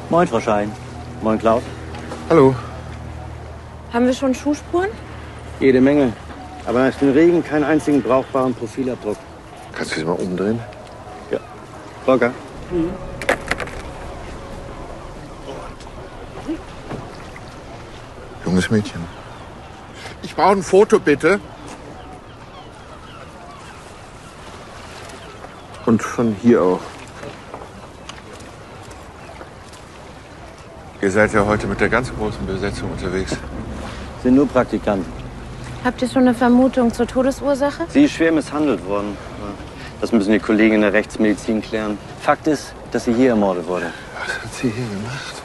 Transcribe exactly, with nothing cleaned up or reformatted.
Moin, Frau Schein. Moin, Klaus. Hallo. Haben wir schon Schuhspuren? Jede Menge. Aber nach dem Regen keinen einzigen brauchbaren Profilabdruck. Kannst du sie mal umdrehen? Ja. Volker? Mhm. Junges Mädchen. Ich brauche ein Foto, bitte. Und von hier auch. Ihr seid ja heute mit der ganz großen Besetzung unterwegs. Sind nur Praktikanten. Habt ihr schon eine Vermutung zur Todesursache? Sie ist schwer misshandelt worden. Das müssen die Kollegen in der Rechtsmedizin klären. Fakt ist, dass sie hier ermordet wurde. Was hat sie hier gemacht?